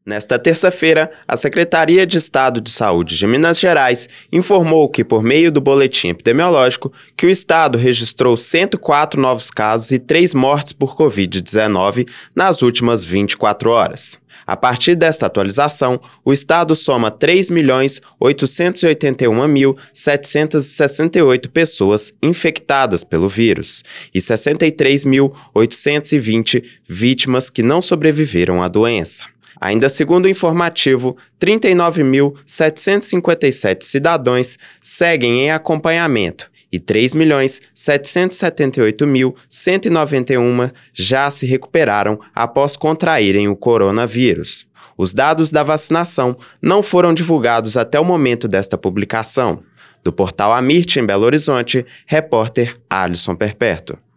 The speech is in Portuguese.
Nesta terça-feira, a Secretaria de Estado de Saúde de Minas Gerais informou que, por meio do boletim epidemiológico, que o estado registrou 104 novos casos e 3 mortes por Covid-19 nas últimas 24 horas. A partir desta atualização, o estado soma 3.881.768 pessoas infectadas pelo vírus e 63.820 vítimas que não sobreviveram à doença. Ainda segundo o informativo, 39.757 cidadãos seguem em acompanhamento e 3.778.191 já se recuperaram após contraírem o coronavírus. Os dados da vacinação não foram divulgados até o momento desta publicação. Do portal Amirte, em Belo Horizonte, repórter Alisson Perpétuo.